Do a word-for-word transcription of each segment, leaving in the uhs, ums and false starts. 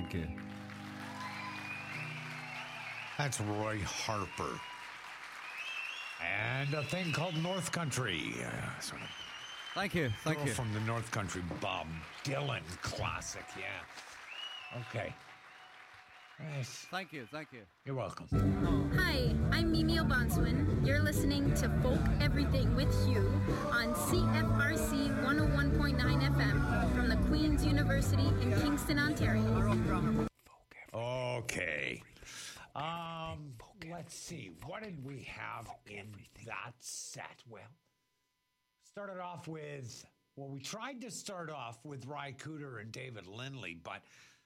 Thank you. That's Roy Harper. And a thing called North Country. Uh, sort of Thank you. Thank girl you. from the North Country. Bob Dylan classic, yeah. Okay. Nice. Thank you. Thank you. You're welcome. Hi, I'm Mimi Obonswin. You're listening to Folk Everything with Hugh on C F R C one oh one point nine F M from the Queen's University in Kingston, Ontario. Okay. Um, let's see. What did we have in that set? Well, started off with, well, we tried to start off with Ry Cooder and David Lindley, but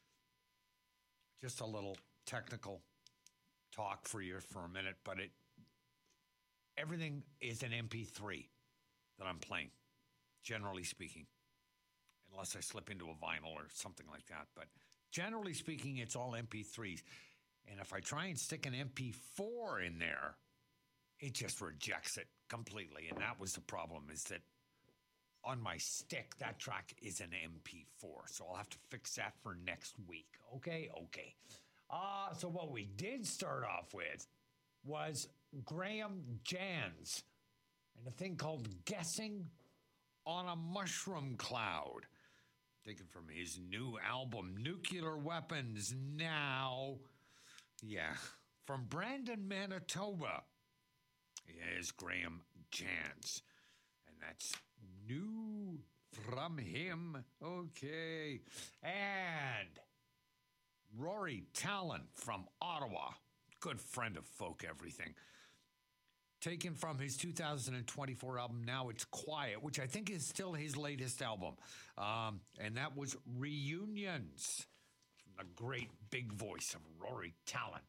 just a little technical talk for you for a minute, but it everything is an M P three that I'm playing, generally speaking, unless I slip into a vinyl or something like that. But generally speaking, it's all M P threes. And if I try and stick an M P four in there, it just rejects it completely. And that was the problem, is that on my stick, that track is an M P four. So I'll have to fix that for next week. Okay? Okay. Uh, so what we did start off with was Graham Jans and a thing called Guessing on a Mushroom Cloud. Taken from his new album, Nuclear Weapons Now. Yeah. From Brandon, Manitoba. Here's Graham Jans. And that's new from him. Okay. And Rory Talon from Ottawa. Good friend of Folk Everything. Taken from his two thousand twenty-four album, Now It's Quiet, which I think is still his latest album. Um, and that was Reunions. From the great big voice of Rory Talon.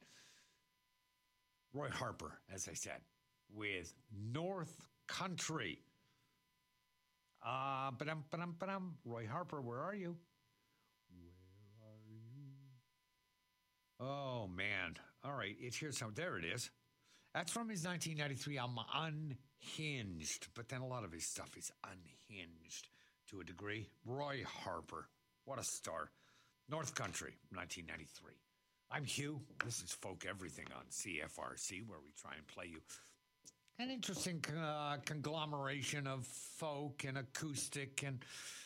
Roy Harper, as I said, with North Country. Uh, ba-dum, ba-dum, ba-dum. Roy Harper, where are you? Where are you? Oh, man. All right, it's here. So there it is. That's from his nineteen ninety-three album, Unhinged. But then a lot of his stuff is unhinged to a degree. Roy Harper. What a star. North Country, nineteen ninety-three. I'm Hugh. This is Folk Everything on C F R C, where we try and play you an interesting uh, conglomeration of folk and acoustic and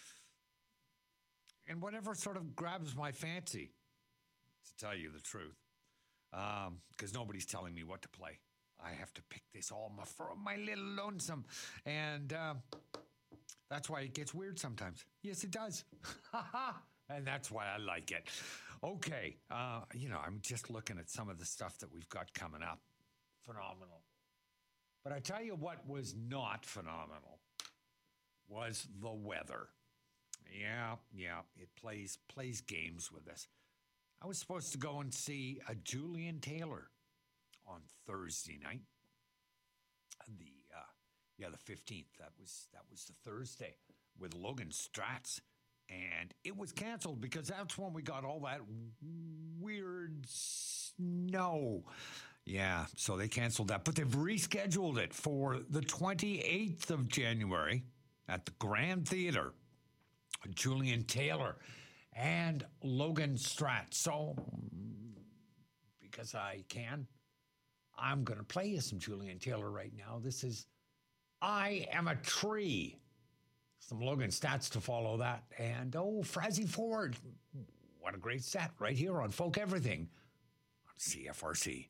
and whatever sort of grabs my fancy, to tell you the truth. Because um, nobody's telling me what to play. I have to pick this all my, for my little lonesome. And uh, that's why it gets weird sometimes. Yes, it does. And that's why I like it. Okay. Uh, you know, I'm just looking at some of the stuff that we've got coming up. Phenomenal. But I tell you what was not phenomenal was the weather. Yeah, yeah, it plays plays games with us. I was supposed to go and see a Julian Taylor on Thursday night. The uh, yeah, the fifteenth. That was that was the Thursday with Logan Stratz. And it was canceled because that's when we got all that weird snow. Yeah, so they canceled that. But they've rescheduled it for the twenty-eighth of January at the Grand Theater. Julian Taylor and Logan Stratz. So, because I can, I'm going to play you some Julian Taylor right now. This is I Am a Tree. Some Logan Stats to follow that. And, oh, Frazzy Ford. What a great set right here on Folk Everything on C F R C.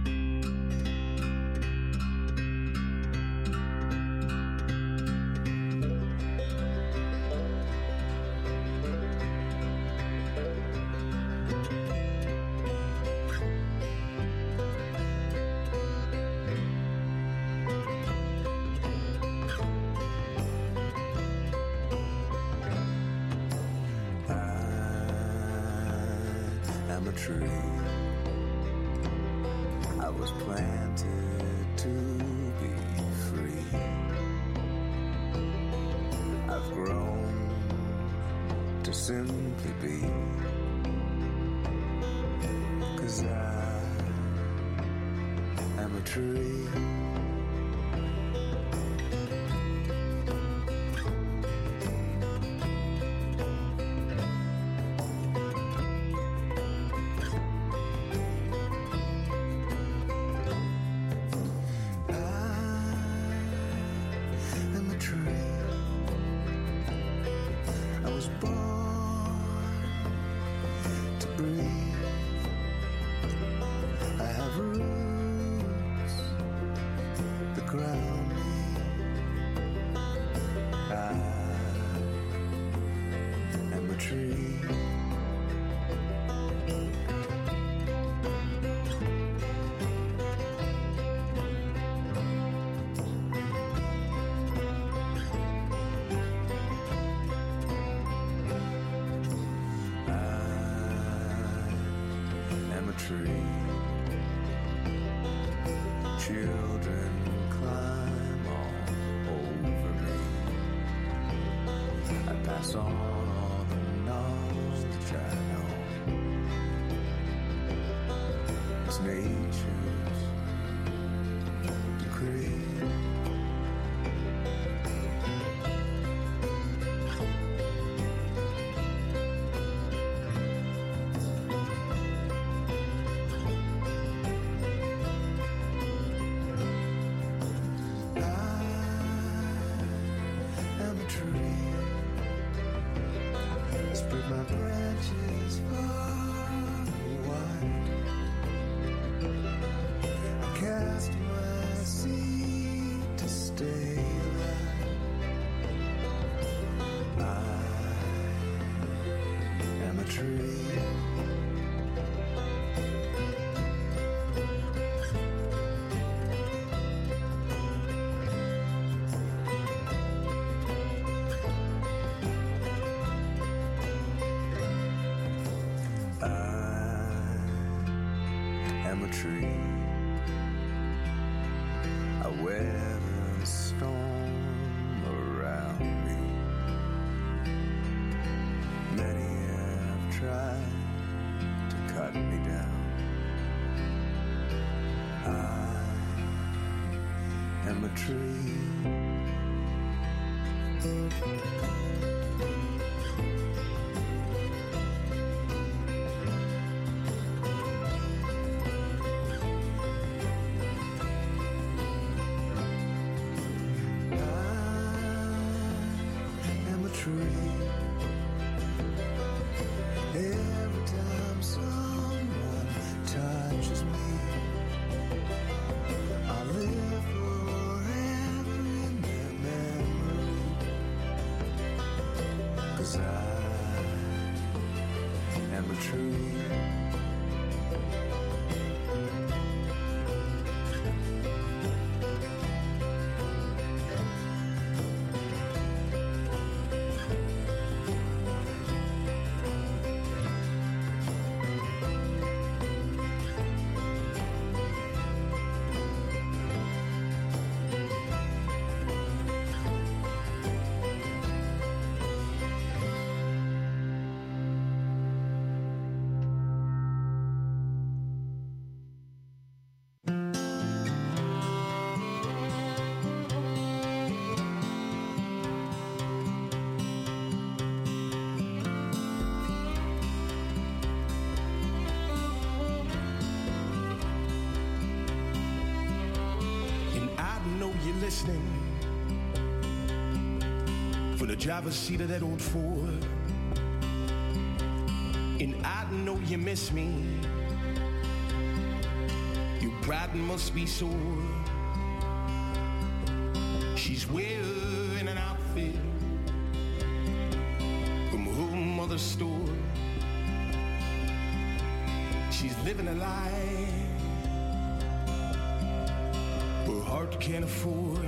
Simply be, 'cause I am a tree. tree. Children climb all over me. I pass on all the knowledge I know. It's nature's decree. Listening from the driver's seat of that old Ford, and I know you miss me. Your bride must be sore. She's wearing an outfit from her mother's store. She's living a life her heart can't afford.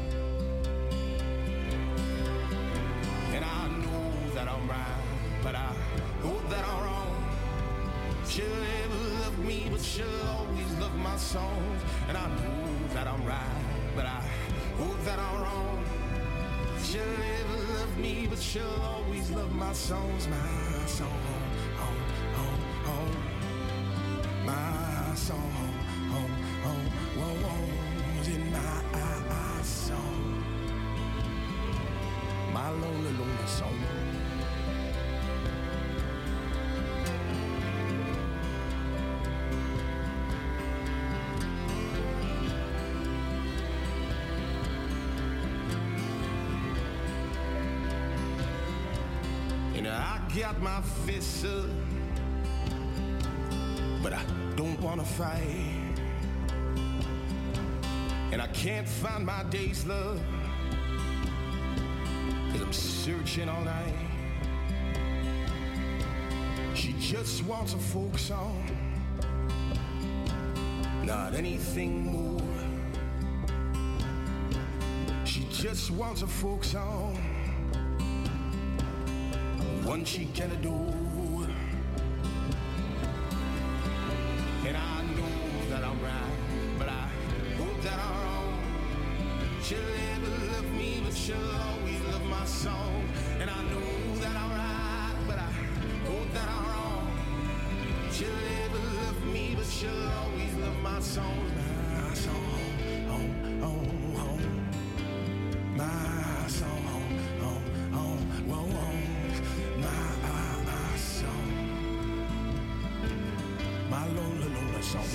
And I know that I'm right, but I hope that I'm wrong. She'll never love me, but she'll always love my songs. And I know that I'm right, but I hope that I'm wrong. She'll never love me, but she'll always love my songs. My song, oh, oh, oh, my song, oh, oh, whoa, whoa. In my song, my lonely, lonely song. And I got my fists up, but I don't wanna fight. And I can't find my day's love, 'cause I'm searching all night. She just wants a folk song, not anything more. She just wants a folk song, one she can adore. And I know that I'm right, but I hope that I'm wrong. She'll never love me, but she'll always love my song. And I know that I'm right, but I hope that I'm wrong. She'll never love me, but she'll always love my song. My song, home, home, home. My song, home, home, home, whoa, home. My, uh, uh, song. My Lola, Lola song.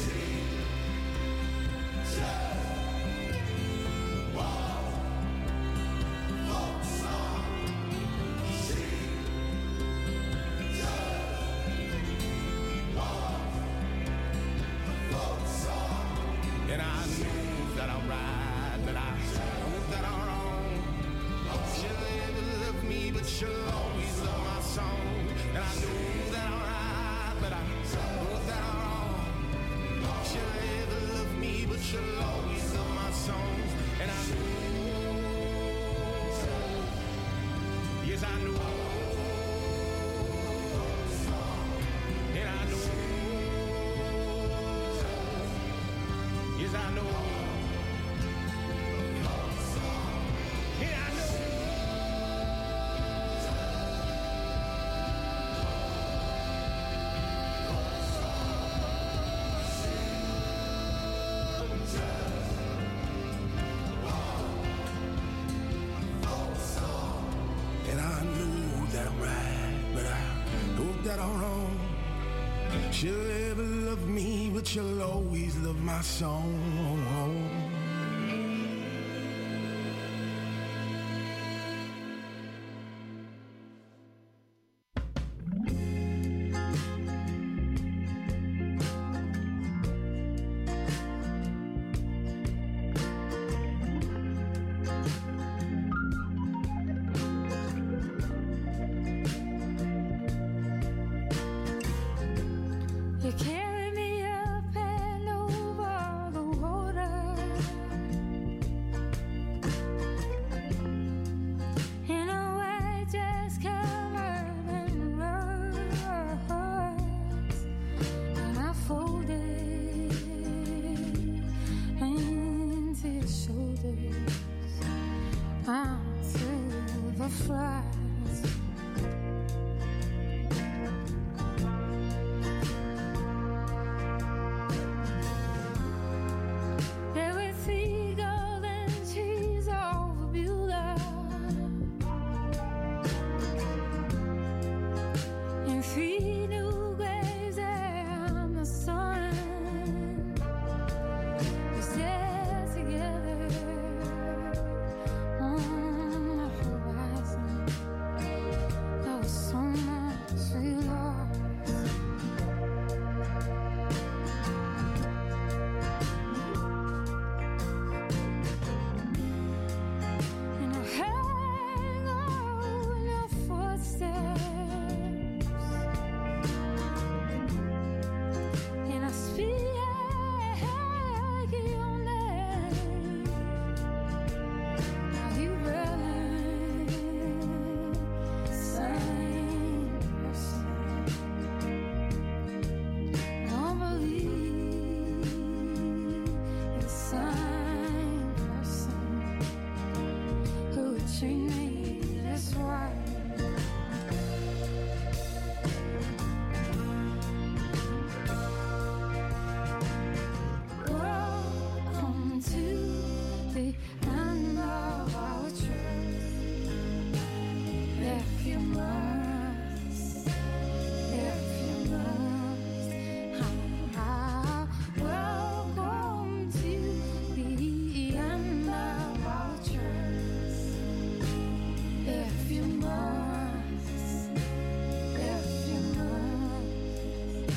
And I know that I'm right, but I hope that I'm wrong. She'll never love me, but she'll always love my song. And I know that I'm right, but I hope that I'm wrong. She'll never love me, but she'll always love my songs. And I know, yes I know, and I know. Yes, I know. Yeah, I know. And I know that I'm right, but I hope that I'm wrong. She'll ever love me, but she'll always love my song. You carry me up and over the water, in a way just covered in rust, and I folded into your shoulders onto the flies. There were three golden trees of Beulah, and three new graves and the sun. We sat together on the horizon. There was so much we lost. And I hang on your footsteps, and I speak your name. Are you really the same person? I don't believe you're the same person who would treat me this way. Welcome to the end of our truth. If you must, if you must, ah, welcome to the end of our truth. If you must, if you must.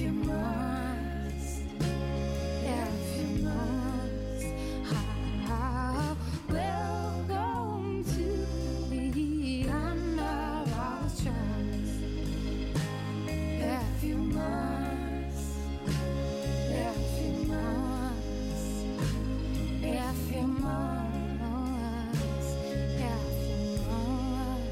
you must, if you must, how welcome to the under our trust. If you must, if you must, if you must, if you must.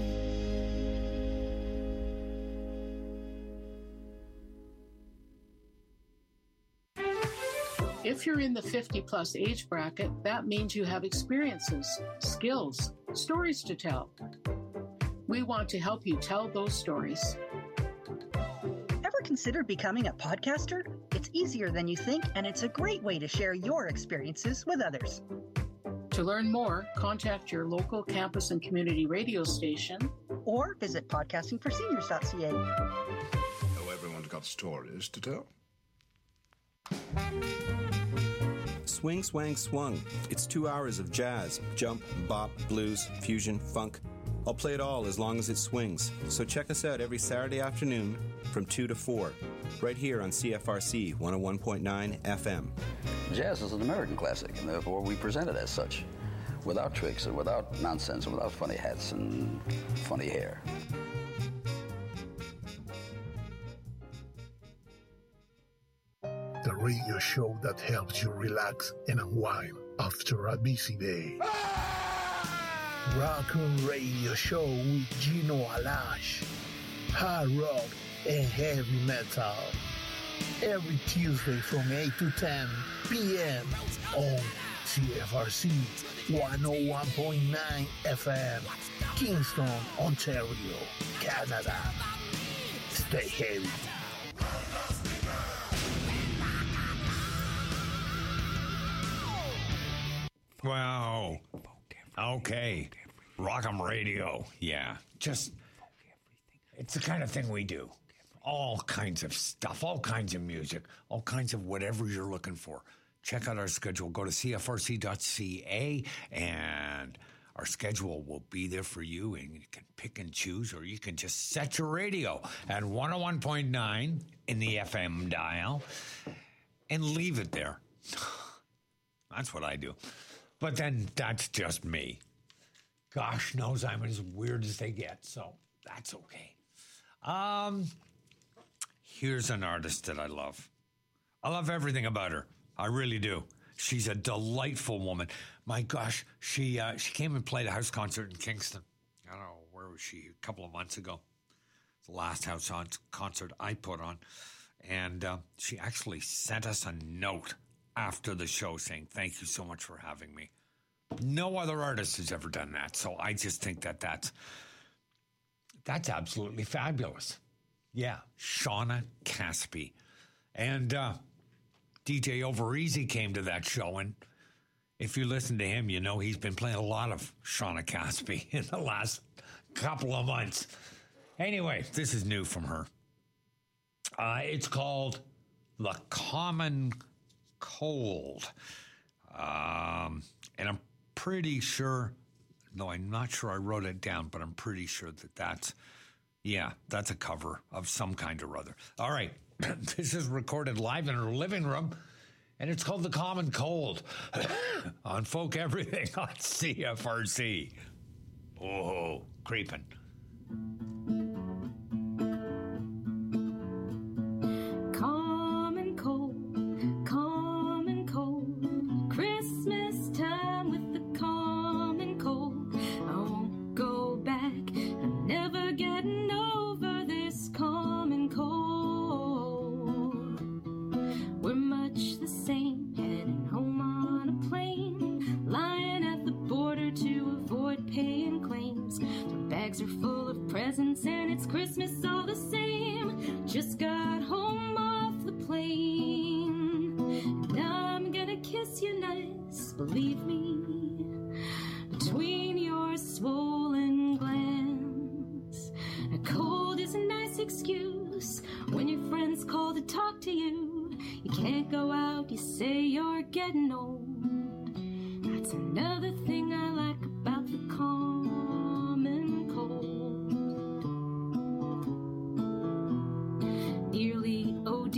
If you're in the fifty plus age bracket, that means you have experiences, skills, stories to tell. We want to help you tell those stories. Ever considered becoming a podcaster? It's easier than you think, and it's a great way to share your experiences with others. To learn more, contact your local campus and community radio station Or visit podcasting for seniors dot c a. Oh, everyone's got stories to tell. Swing, Swang, Swung. It's two hours of jazz, jump, bop, blues, fusion, funk. I'll play it all as long as it swings. So check us out every Saturday afternoon from two to four, right here on C F R C one oh one point nine F M. Jazz is an American classic, and therefore we present it as such, without tricks and without nonsense and without funny hats and funny hair. The radio show that helps you relax and unwind after a busy day. Rock and Radio Show with Gino Alash. Hard rock and heavy metal. Every Tuesday from eight to ten p.m. on C F R C one oh one point nine F M, Kingston, Ontario, Canada. Stay heavy. Wow. Okay. Rock'em Radio. Yeah. Just, it's the kind of thing we do. All kinds of stuff, all kinds of music, all kinds of whatever you're looking for. Check out our schedule. Go to C F R C dot C A and our schedule will be there for you, and you can pick and choose, or you can just set your radio at one oh one point nine in the F M dial and leave it there. That's what I do. But then that's just me. Gosh knows I'm as weird as they get, so that's okay. Um, here's an artist that I love. I love everything about her. I really do. She's a delightful woman. My gosh, she uh, she came and played a house concert in Kingston. I don't know, where was she? A couple of months ago. It's the last house on concert I put on. And uh, she actually sent us a note after the show saying, thank you so much for having me. No other artist has ever done that. So I just think that that's, that's absolutely fabulous. Yeah, Shauna Caspi. And uh, D J Overeasy came to that show, and if you listen to him, you know he's been playing a lot of Shauna Caspi in the last couple of months. Anyway, this is new from her. Uh, it's called The Common Cold. Um, and I'm pretty sure, no, I'm not sure I wrote it down, but I'm pretty sure that that's, yeah, that's a cover of some kind or other. All right. This is recorded live in her living room, and it's called The Common Cold on Folk Everything on C F R C. Oh, creeping. Common cold, common cold, Christmas time with the common cold. I won't go back, I'm never getting over this common cold. We're much the same, heading home on a plane, lying at the border to avoid paying claims. Our bags are full of presents and it's Christmas all the same. Just got home off the plane, and I'm gonna kiss you nice, believe me, between your swollen glands. A cold is a nice excuse when your friends call to talk to you. You can't go out, you say you're getting old. That's another thing I like about the common cold. Nearly oh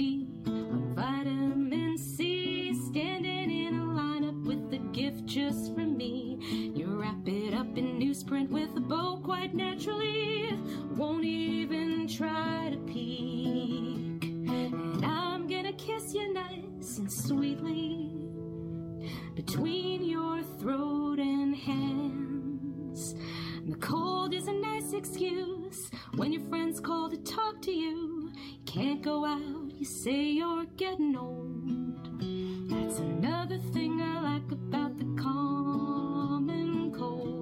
right naturally, won't even try to peek. And I'm gonna kiss you nice and sweetly between your throat and hands. And the cold is a nice excuse when your friends call to talk to you. You can't go out, you say you're getting old. That's another thing I like about the common cold.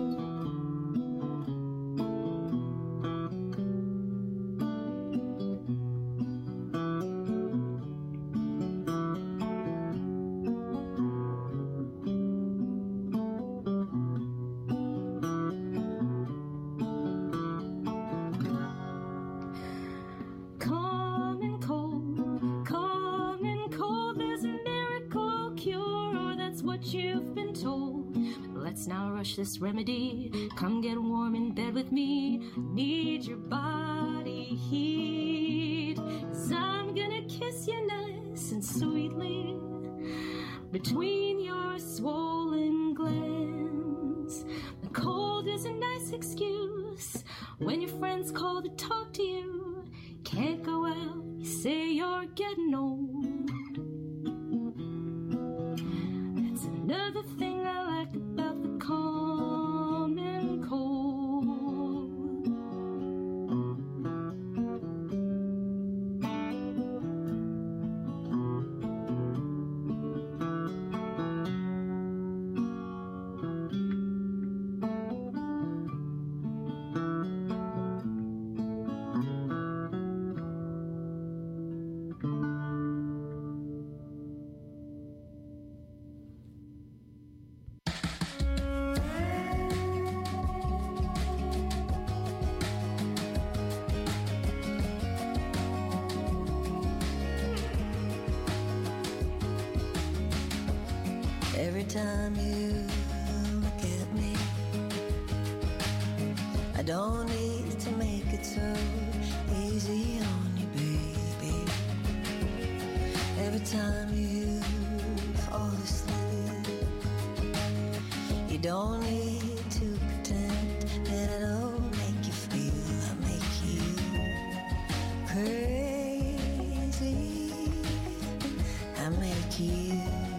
Let's now rush this remedy. Come get warm in bed with me. Need your body heat. 'Cause I'm gonna kiss you nice and sweetly between your swollen glands. The cold is a nice excuse when your friends call to talk to you. Can't go out, you say you're getting old. That's another thing I like about the common cold. Every time you look at me, I don't need to make it so easy on you, baby. Every time you fall asleep, you don't need to pretend that I don't make you feel. I make you crazy. I make you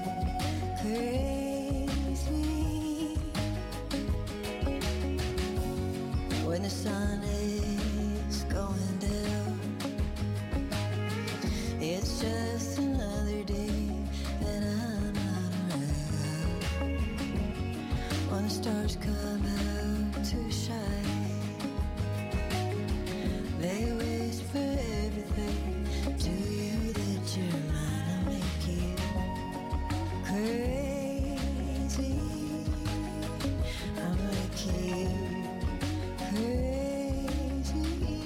crazy. When the sun is going down, it's just another day that I'm not around. When the stars come out to shine, they whisper everything to you that you're mine. I make you crazy. I make you crazy.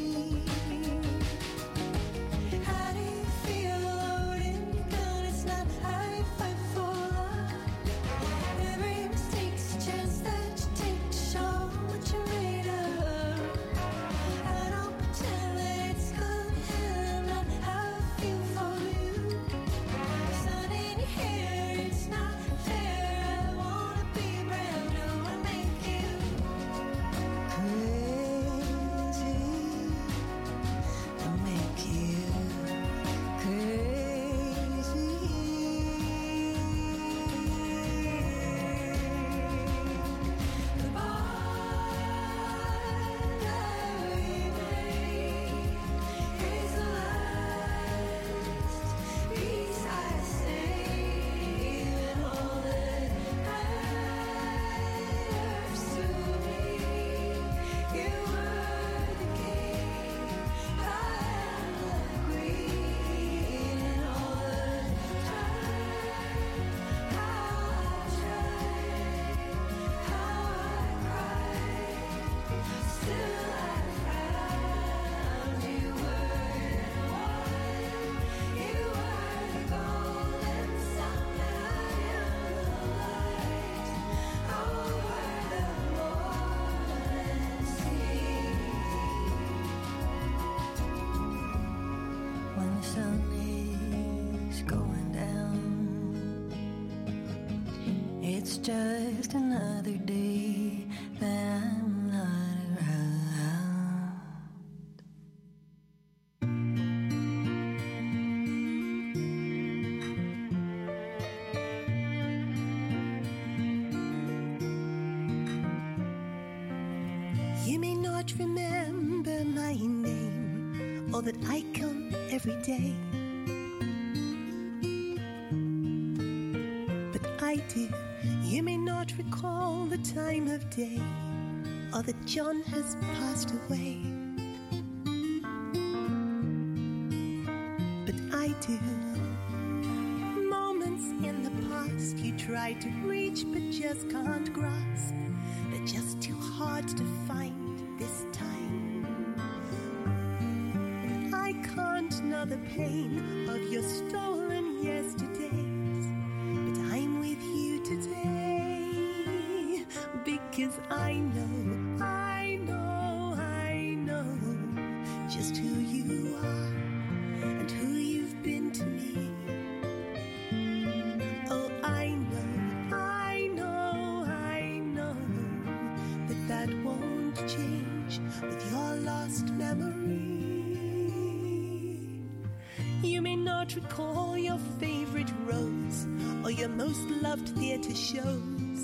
How do you feel loading your gun? It's not how you fight for love. Every mistake's a chance that you take to show what you're made of. I don't pretend that it's gonna happen. Not how I feel for you. Sun in your hair, it's not fair. I wanna be brand new and make you crazy. I make you crazy. Goodbye that we made is the last piece I say. Even all that matters to me, you were the king, I am the queen. And all the time, how I tried, how I cried, still I found you were the one, you were the golden sun, and I am the light over the moonlit sea. When the sun is going down, it's just another day that I'm not around. remember my name or that I come every day. But I do. You may not recall the time of day or that John has passed away. But I do. Moments in the past you tried to reach but just can't grasp. They're just too hard to find this time. And I can't know the pain of your stolen yesterdays, but I'm with you today because I know, I know, I know just who you are and who you've been to me. Oh, I know, I know, I know that that won't change with your lost memory. You may not recall your favorite rose or your most loved theater shows,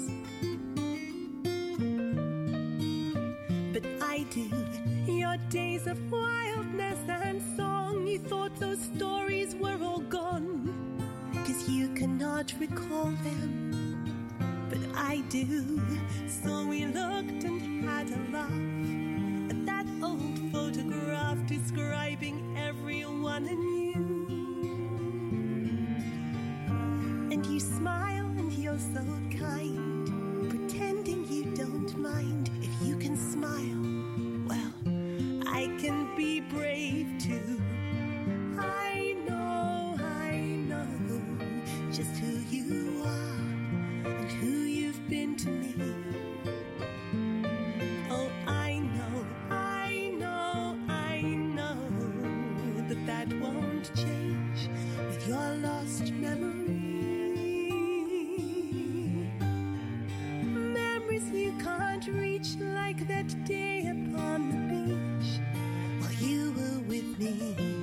but I do. Your days of wildness and song, you thought those stories were all gone, 'cause you cannot recall them, but I do. So we looked and had a laugh at that old photograph describing everyone anew. And you smile and you're so kind, pretending you don't mind. If you can smile, well, I can be brave too. I know, I know just who you are and who you've been to me. Oh, I know, I know, I know that that won't change with your lost memory. Memories you can't reach, like that day upon the beach while you were with me.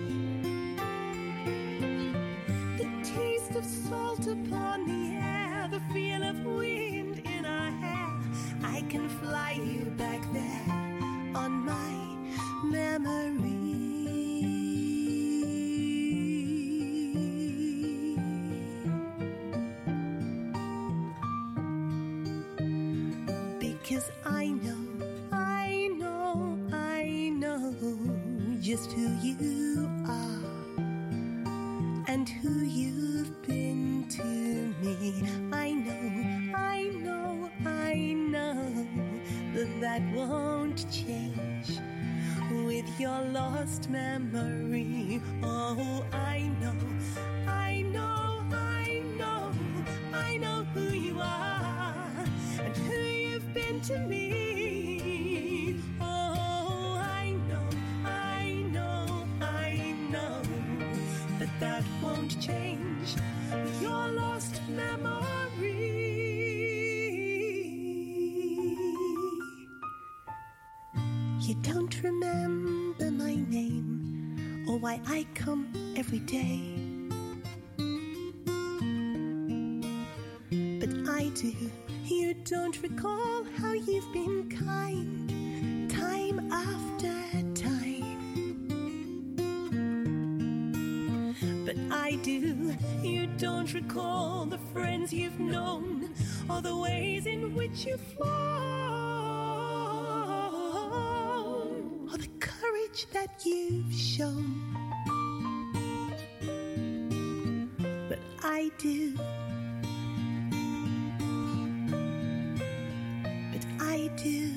The taste of salt upon the air, the feel of wind in our hair. I can fly you back there on my memory. Because I know, I know, I know just who you are and who you've been to me. I know, I know, I know that that won't change with your lost memory. Oh, I know, I know, I know, I know who you are and who you've been to me. Oh, I know, I know, I know that that won't change with your lost memory. You don't remember my name or why I come every day, but I do. You don't recall how you've been kind time after time, but I do. You don't recall the friends you've known or the ways in which you've flown or the courage that you've shown, but I do. I do,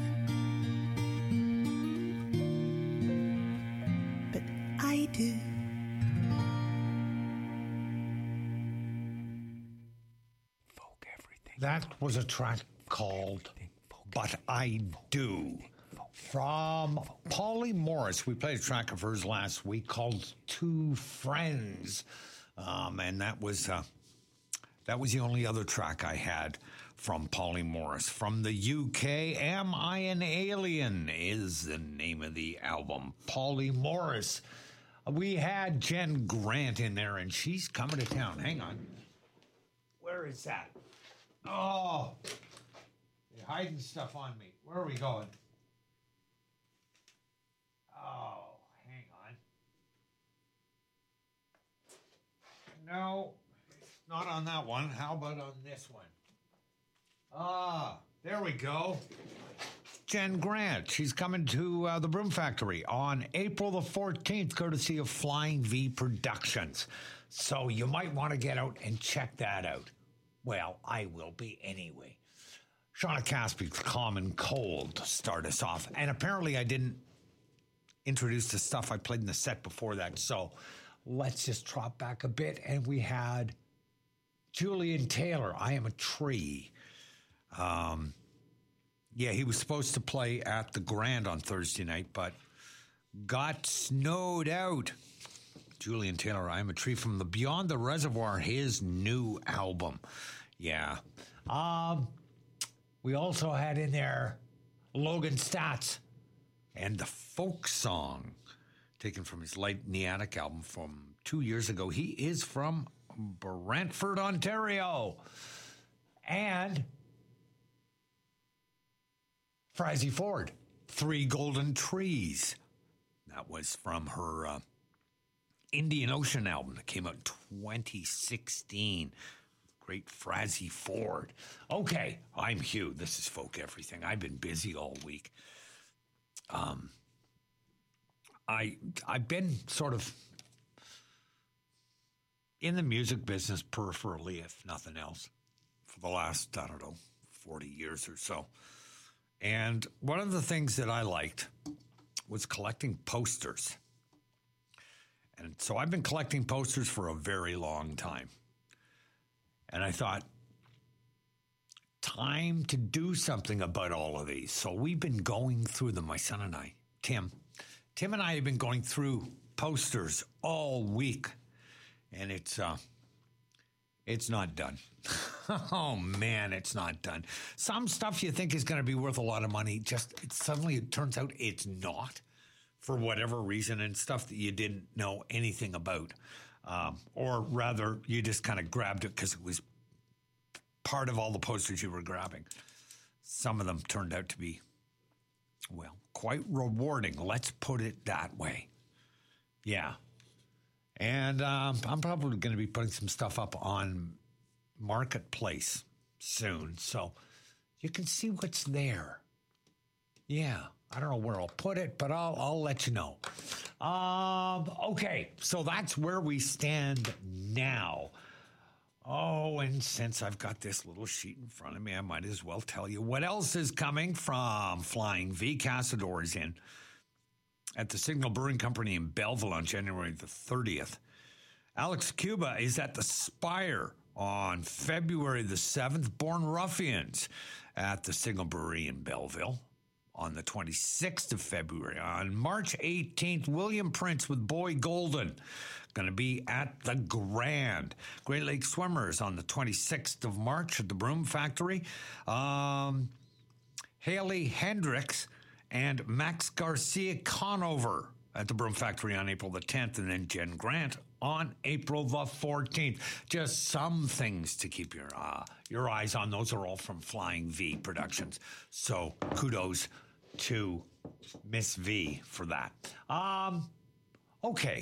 but I do. Folk everything. That was a track called But I Do from Polly Morris. We played a track of hers last week called Two Friends. Um, and that was uh, that was the only other track I had from Polly Morris. From the U K, Am I an Alien is the name of the album. Polly Morris. We had Jen Grant in there, and she's coming to town. Hang on. Where is that? Oh, you're hiding stuff on me. Where are we going? No, not on that one. How about on this one? Ah, there we go. Jen Grant. She's coming to uh, the Broom Factory on April the fourteenth, courtesy of Flying V Productions. So you might want to get out and check that out. Well, I will be anyway. Shauna Caspi's Common Cold to start us off. And apparently I didn't introduce the stuff I played in the set before that. So let's just drop back a bit. And we had Julian Taylor, I Am a Tree. Um, yeah, he was supposed to play at the Grand on Thursday night, but got snowed out. Julian Taylor, I Am a Tree from the Beyond the Reservoir, his new album. Yeah. Um, we also had in there Logan Stats and the folk song taken from his Light in the Attic album from two years ago. He is from Brantford, Ontario. And Frazzy Ford, Three Golden Trees. That was from her uh, Indian Ocean album that came out in twenty sixteen. Great Frazzy Ford. Okay, I'm Hugh. This is Folk Everything. I've been busy all week. Um, I I've been sort of in the music business peripherally, if nothing else, for the last, I don't know, forty years or so. And one of the things that I liked was collecting posters. And so I've been collecting posters for a very long time. And I thought, time to do something about all of these. So we've been going through them, my son and I, Tim. Tim and I have been going through posters all week. And it's uh, it's not done. Oh, man, it's not done. Some stuff you think is going to be worth a lot of money, just it, suddenly it turns out it's not for whatever reason, and stuff that you didn't know anything about. Um, or rather, you just kind of grabbed it because it was part of all the posters you were grabbing. Some of them turned out to be, well, quite rewarding. Let's put it that way. Yeah. And um, I'm probably going to be putting some stuff up on Marketplace soon, so you can see what's there. Yeah. I don't know where I'll put it, but I'll I'll let you know. Um, okay, so that's where we stand now. Oh, and since I've got this little sheet in front of me, I might as well tell you what else is coming from Flying V. Casador is in at the Signal Brewing Company in Belleville on January the thirtieth. Alex Cuba is at the Spire on February the seventh. Born Ruffians at the Signal Brewery in Belleville on the twenty-sixth of February. On March eighteenth, William Prince with Boy Golden going to be at the Grand. Great Lake Swimmers on the twenty-sixth of March at the Broom Factory. Um, Haley Hendricks and Max Garcia Conover at the Broom Factory on April the tenth, and then Jen Grant on April the fourteenth. Just some things to keep your uh, your eyes on. Those are all from Flying V Productions. So kudos to Miss V for that. Um, okay.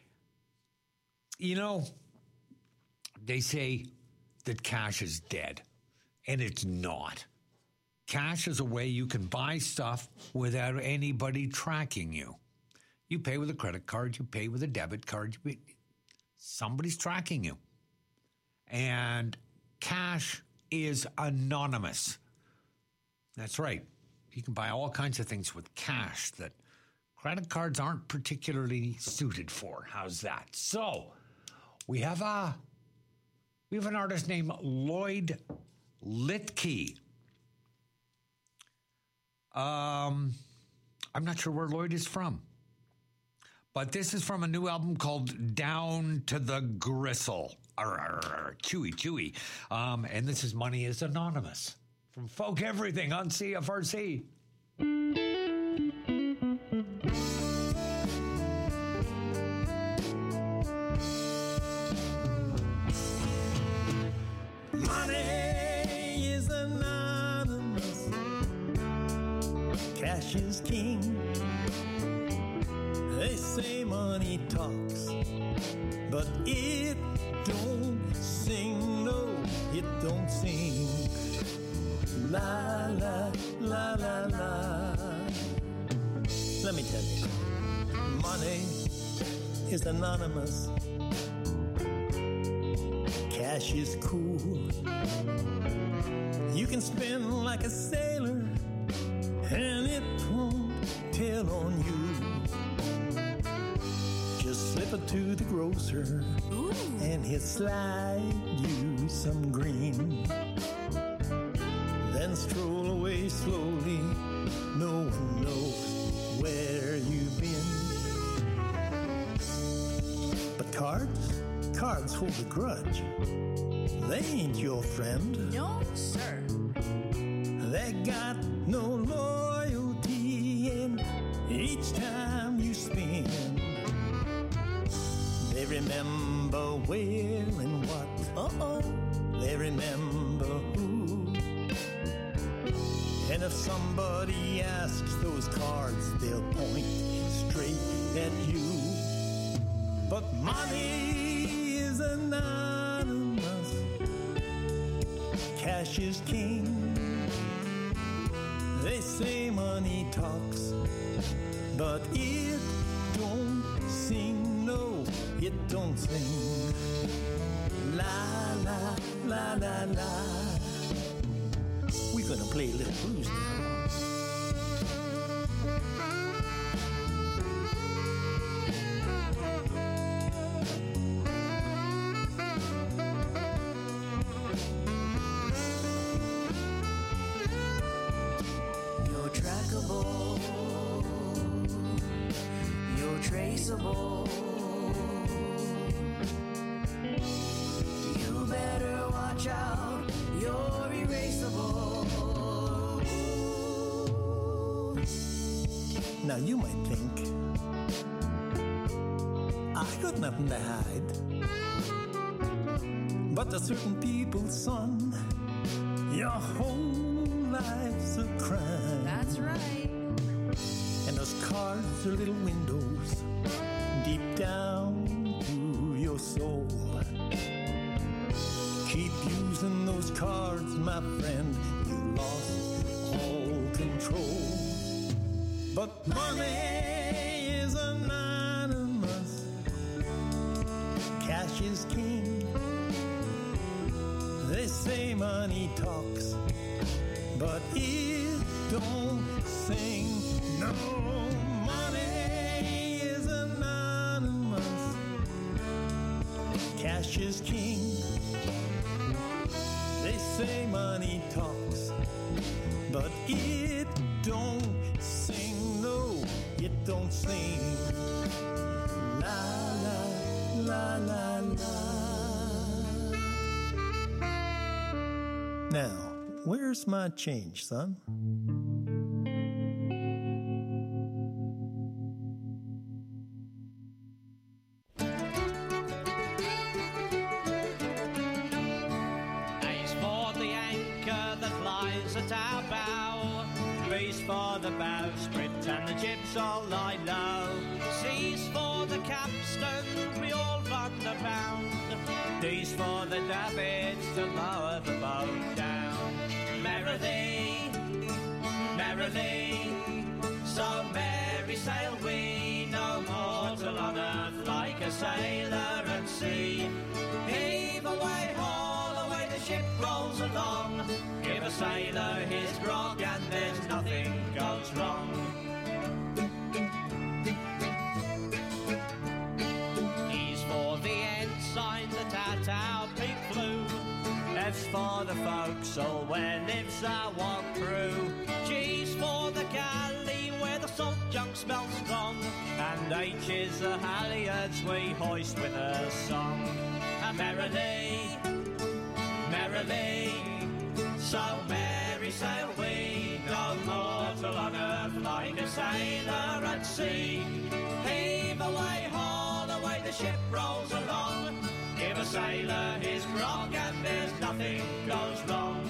You know, they say that cash is dead, and it's not. Cash is a way you can buy stuff without anybody tracking you. You pay with a credit card, you pay with a debit card, you pay, somebody's tracking you. And cash is anonymous. That's right. You can buy all kinds of things with cash that credit cards aren't particularly suited for. How's that? So we have a we have an artist named Lloyd Litke. Um, I'm not sure where Lloyd is from. But this is from a new album called Down to the Gristle. Arr, arr, arr, chewy, chewy. Um, and this is Money is Anonymous from Folk Everything on C F R C. Money is anonymous. Cash is king. They say say money talks, but it don't sing. No, it don't sing. La la la la la. Let me tell you, money is anonymous. Cash is cool. You can spend like a sailor, and it won't tell on you. Just slip it to the grocer, Ooh. And he'll slide you some green. Then stroll away slowly. No one knows where you've been. But cards, cards hold a grudge. They ain't your friend. No, sir. They got no loyalty, and each time you spend, they remember where and what. Uh-oh. They remember who. And if somebody asks those cards, they'll point straight at you. But money is anonymous. Cash is king. They say money talks, but it don't sing. No, it don't sing. La la la la la. We're gonna play a little blues now. You're trackable. You're traceable. You better watch out. You're erasable. Now you might think I got nothing to hide, but to certain people, son, your whole life's a crime. That's right. And those cards are little windows deep down to your soul. Keep using those cards, my friend. You lost all control. But money is anonymous. Cash is king. They say money talks, but it don't sing. No, money is anonymous. Cash is king. They say money talks, but it don't sing. No, it don't sing. La la la la la. Now, where's my change, son? A's for the anchor that lies at our bow. B's for the bowsprit and the jibs all lie low. C's for the capstan, we all run around. D's for the davits to lower the boat down. Merrily, merrily, so merry sail we, no mortal on earth like a sailor at sea. Heave away, haul away, the ship rolls along. Give a sailor his grog and there's nothing goes wrong. E's for the ensign that at our peak flew. F's for the forecastle where lives our walk crew. G's for the galley where the salt junk smells strong. And H is the halyards we hoist with a song. And merrily, merrily, so merry sail we, no mortal on earth like a sailor at sea. Heave away, haul away, the ship rolls along. Give a sailor his grog and there's nothing goes wrong.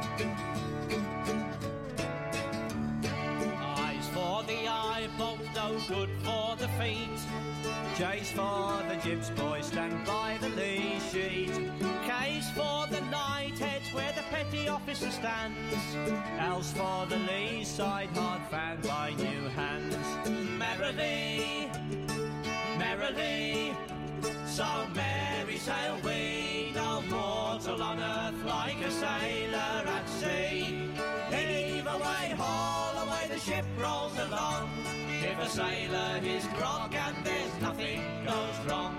I's for the eye, both those good for the feet. J's for the jibs boys, stand by the lee sheet. K's for the night heads where the petty officer stands. L's for the lee side, hard found by new hands. Merrily, merrily, so merry sail we, no mortal on earth like a sailor at sea. Heave away, haul away, the ship rolls along. Give a sailor his grog and there's nothing goes wrong.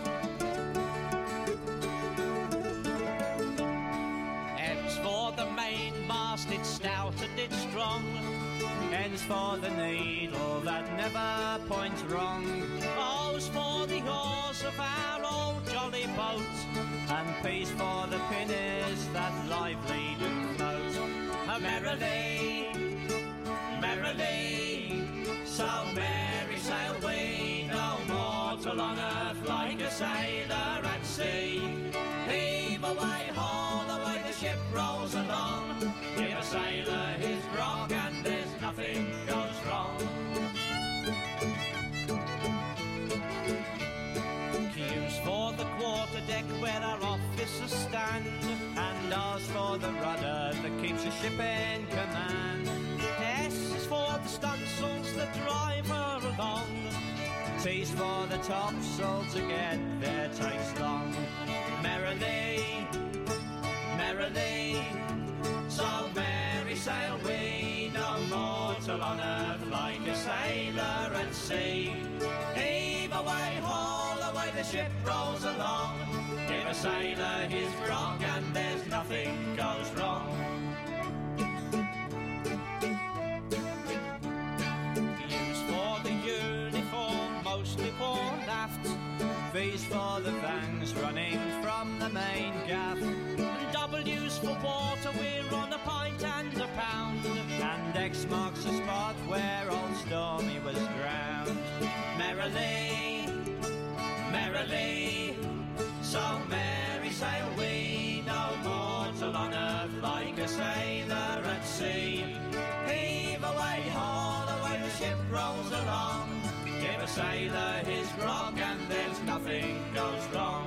M's for the mainmast, it's stout and it's strong. N's for the needle that never points wrong. O's for the oars of our old jolly boat. And P's for the pinnace that lively do float. Merrily, merrily, so merry sail we, no mortal on earth like a sailor at sea. Heave away, haul away, the ship rolls along. Give a sailor his grog and there's nothing goes wrong. Q's for the quarterdeck where our officers stand. And R's for the rudder that keeps the ship in command. S is for the stunsails that drive her along. T's for the topsail to get there takes long. Merrily, merrily, so merry sail we, no mortal on earth like a sailor at sea. Heave away, haul away, the ship rolls along. Give a sailor his grog and there's nothing goes wrong. U's for the uniform, mostly worn aft. V's for the vangs running from the main gaff. And W's for water, we're on a pint and a pound. And X marks the spot where old Stormy was drowned. Merrily, merrily, so merry sail we, no mortal on earth like a sailor at sea. Heave away, haul away, the ship rolls along. Give a sailor his grog and there's nothing goes wrong.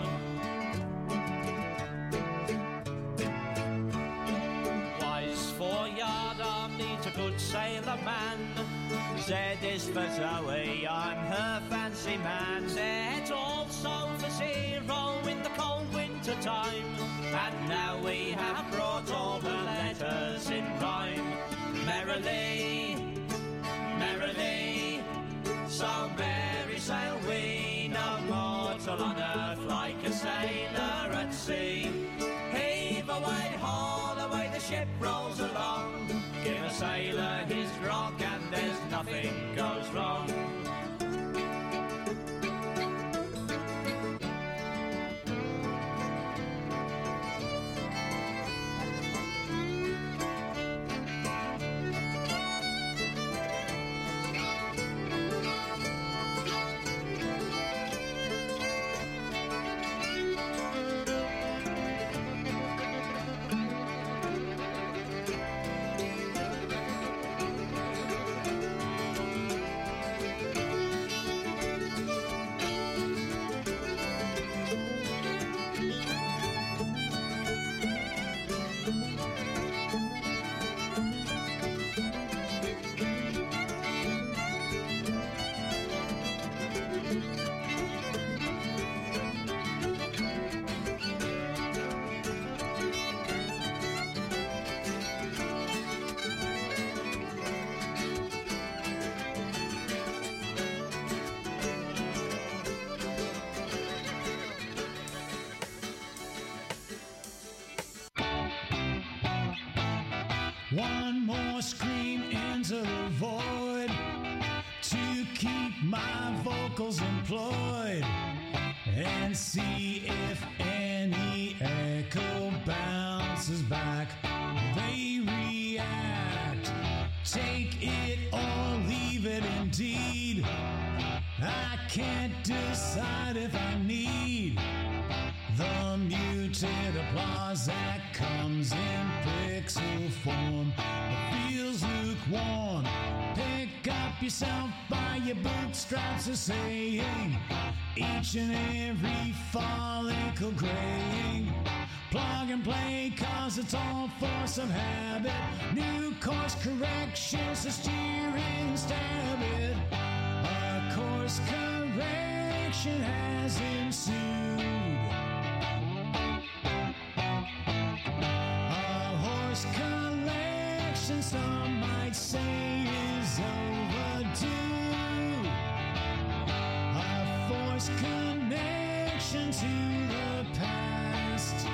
Y's for yard arm, needs a good sailor man. Z is for Zoe, I'm her fancy man. Z's also for zero in the cold winter time. And now we have brought all the letters in rhyme. Merrily, merrily, so merry sail we, no mortal on earth like a sailor at sea. Heave away, haul away, the ship rolls along. Give a sailor his grog and there's nothing goes wrong. One more scream into the void to keep my vocals employed and see if any echo bounces back. They react. Take it or leave it indeed. I can't decide if I need the muted applause that comes in pixel form. It feels lukewarm. Pick up yourself by your bootstraps, a saying. Each and every follicle graying. Plug and play, cause it's all force of habit. New course corrections, so steer and stab it. A course correction has ensued. A horse collection, some might say, is overdue. A force connection to the past.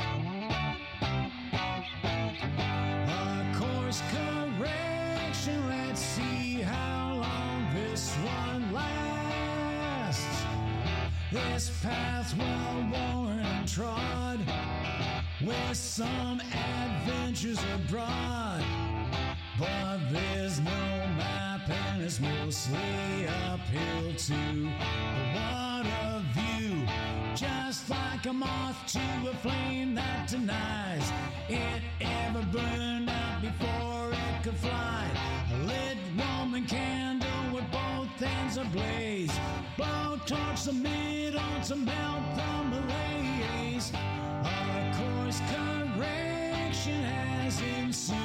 A course correction, let's see how long this one lasts. This path well worn and trod, with some adventures abroad. But there's no map and it's mostly uphill too. But what a view, just like a moth to a flame that denies it ever burned out before it could fly. A lit Roman candle with both ends ablaze. Blow torch the middle to melt the malaise. A course correction has ensued.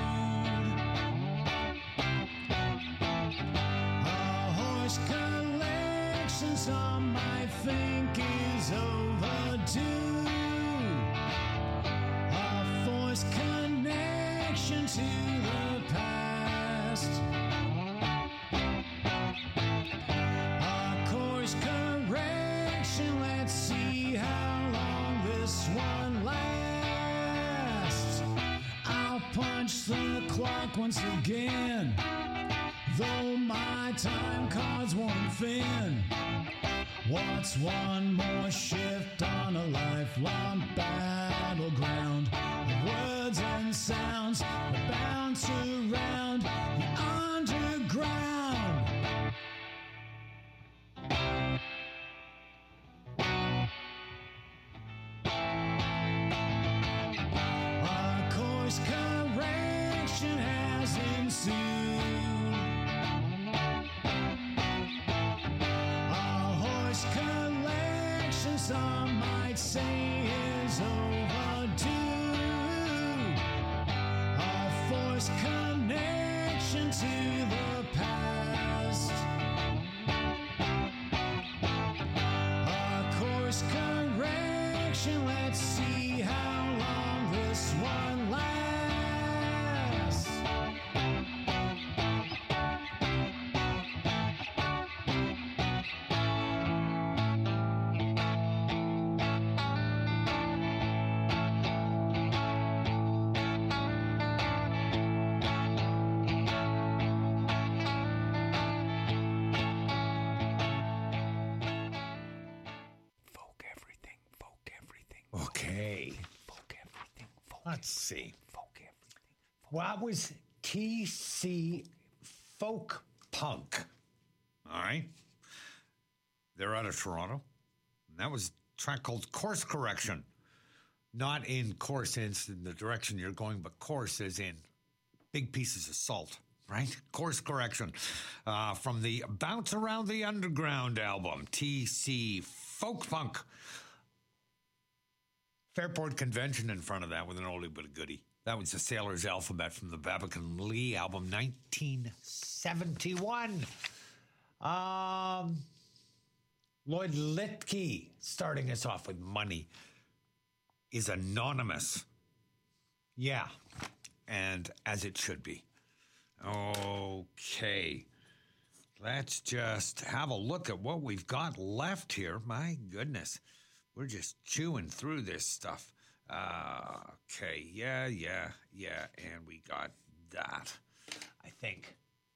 A horse collection, some might think is overdue. A force connection to the past. A course correction, let's see how long this one lasts. I'll punch the clock once again, though my time cards won't fin. What's one more shift on a lifelong battleground? The words and sounds are bounce around the underground. A course correction has ensued. A horse collection, some might say, is overdue. A force connection to the past. A course correction, let's see how long this one lasts. Okay. Let's see. What was T C Folk Punk? All right. They're out of Toronto. And that was a track called Course Correction. Not in course in the direction you're going, but course as in big pieces of salt, right? Course Correction. Uh, from the Bounce Around the Underground album, T C Folk Punk. Fairport Convention in front of that with an oldie but a goodie. That was the Sailor's Alphabet from the Babbage Lee album, nineteen seventy-one. Um, Lloyd Litke, starting us off with Money, is anonymous. Yeah, and as it should be. Okay, let's just have a look at what we've got left here. My goodness. We're just chewing through this stuff. Uh, okay, yeah, yeah, yeah, and we got that, I think.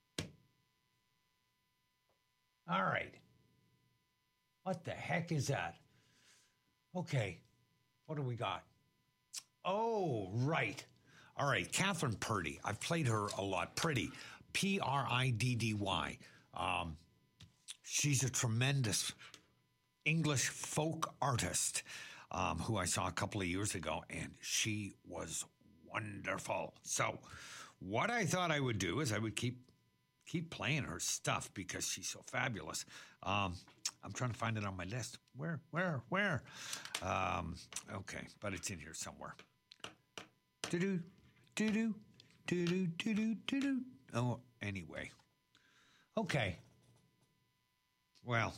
All right. What the heck is that? Okay, what do we got? Oh, right. All right, Catherine Purdy. I've played her a lot. Pretty, P R I D D Y. Um, she's a tremendous English folk artist um, who I saw a couple of years ago, and she was wonderful. So what I thought I would do is I would keep keep playing her stuff because she's so fabulous. Um, I'm trying to find it on my list. Where, where, where? Um, okay, but it's in here somewhere. Do-do, do-do, do-do, do-do, do-do. Oh, anyway. Okay. Well,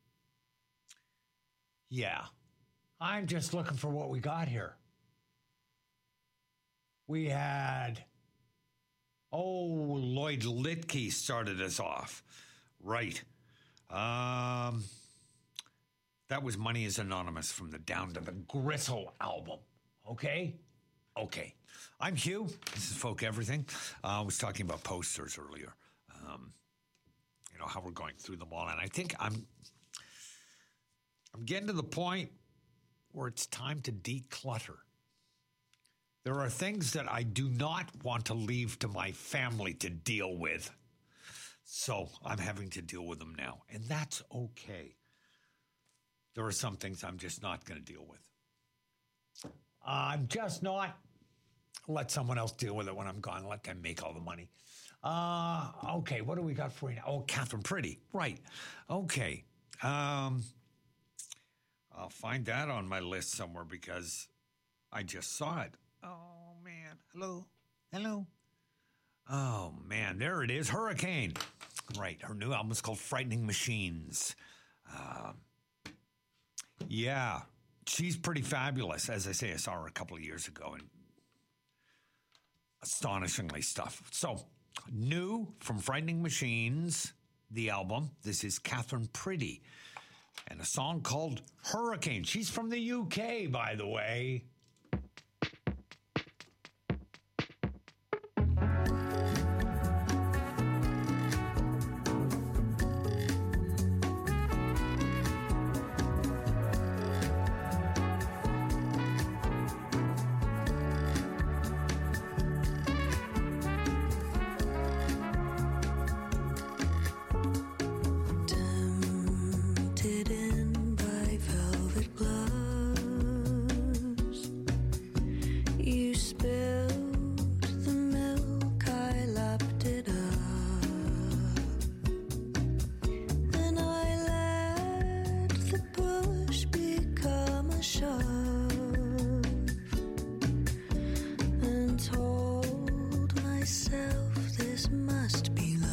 Yeah. I'm just looking for what we got here. We had... Oh, Lloyd Litke started us off. Right. Um, that was Money is Anonymous from the Down to the Gristle album. Okay? Okay. I'm Hugh. This is Folk Everything. Uh, I was talking about posters earlier. Um, you know, how we're going through them all. And I think I'm, I'm getting to the point where it's time to declutter. There are things that I do not want to leave to my family to deal with. So I'm having to deal with them now. And that's okay. There are some things I'm just not going to deal with. I'm just not. Let someone else deal with it when I'm gone. Let them make all the money. Uh, okay, what do we got for you now? Oh, Catherine Pretty. Right. Okay. Um, I'll find that on my list somewhere because I just saw it. Oh, man. Hello? Hello? Oh, man. There it is. Hurricane. Right. Her new album is called Frightening Machines. Um, yeah. She's pretty fabulous. As I say, I saw her a couple of years ago and astonishingly stuff. So, new from Frightening Machines, the album. This is Catherine Pretty. And a song called Hurricane. She's from the U K, by the way. Tempted in by velvet gloves, you spilled the milk, I lapped it up, and I let the bush become a shove, and told myself this must be love.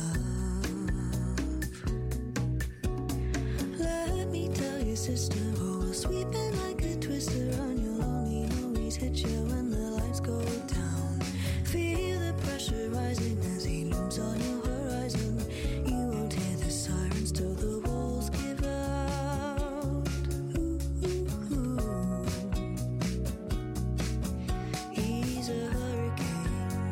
Let me tell you, sister, oh, we'll sweep it like a twister on your lonely always hit you when the lights go down. Feel the pressure rising as he looms on your horizon. You won't hear the sirens till the walls give out. Ooh, ooh, ooh. He's a hurricane.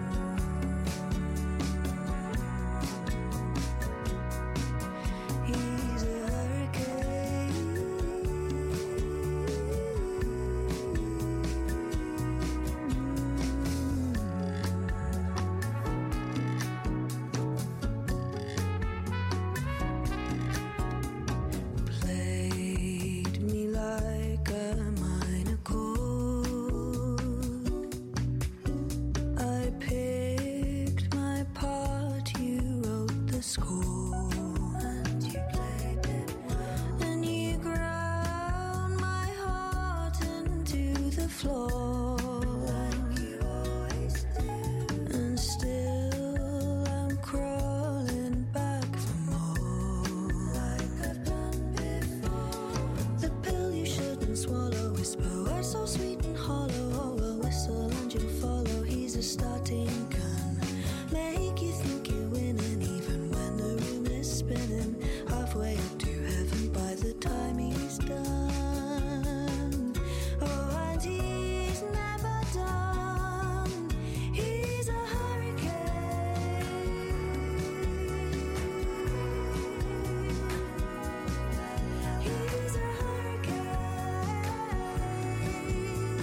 He's a played me like a minor chord. I picked my part, you wrote the score, and you played it well, and you ground my heart into the floor, like you always do, and still I'm crawling back for more, like I've done before. The pill you shouldn't swallow, whisper words so sweet and hollow. Oh, a whistle and you'll follow. He's a starting gun, make you think you're winning, even when the room is spinning. Halfway up to heaven by the time he's done. Oh, and he's never done. He's a hurricane. He's a hurricane.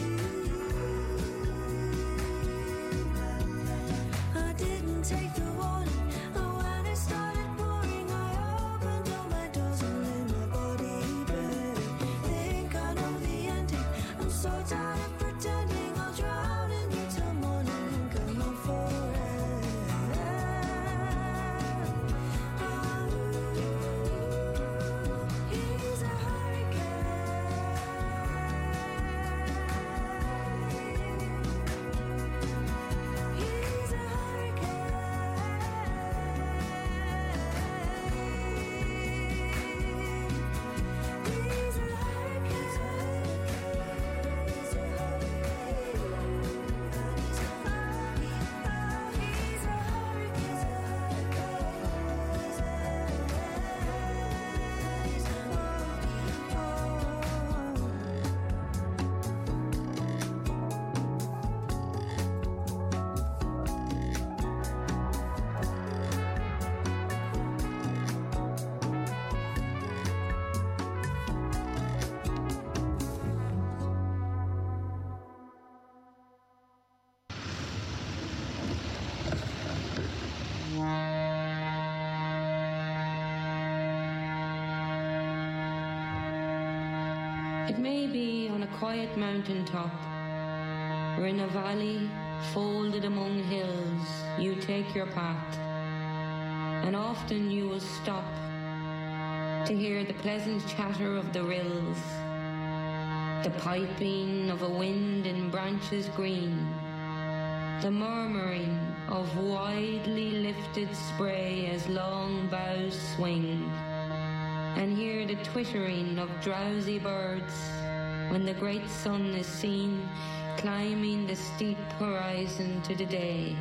It may be on a quiet mountain top, or in a valley folded among hills, you take your path, and often you will stop to hear the pleasant chatter of the rills, the piping of a wind in branches green, the murmuring of widely lifted spray as long boughs swing, and hear the twittering of drowsy birds when the great sun is seen climbing the steep horizon to the day.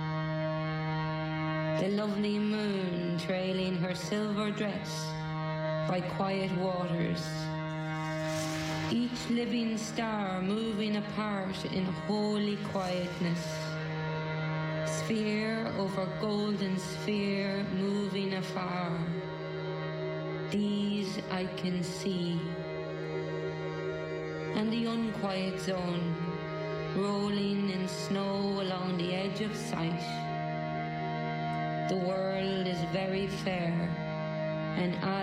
The lovely moon trailing her silver dress by quiet waters, each living star moving apart in holy quietness, sphere over golden sphere moving afar. These I can see, and the unquiet zone rolling in snow along the edge of sight. The world is very fair, and I